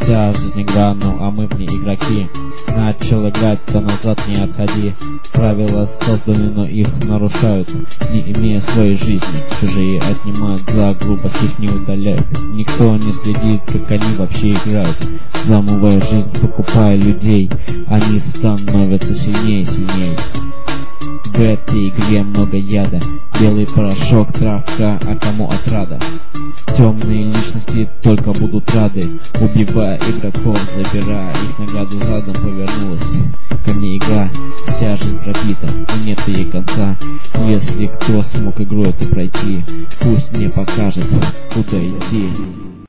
вся жизнь игра, ну а мы в ней игроки. Начал играть, то назад не отходи. Правила созданы, но их нарушают, не имея своей жизни. Чужие отнимают, за грубость их не удаляют. Никто не следит, как они вообще играют. Взламывая жизнь, покупая людей, они становятся сильнее и сильнее. В этой игре много яда, белый порошок, травка, а кому отрада? Темные личности только будут рады, убивая игроков, забирая их награду. Задом повернулась ко мне игра, вся жизнь пробита, и нет ей конца. Если кто смог игру эту пройти, пусть мне покажет, куда идти.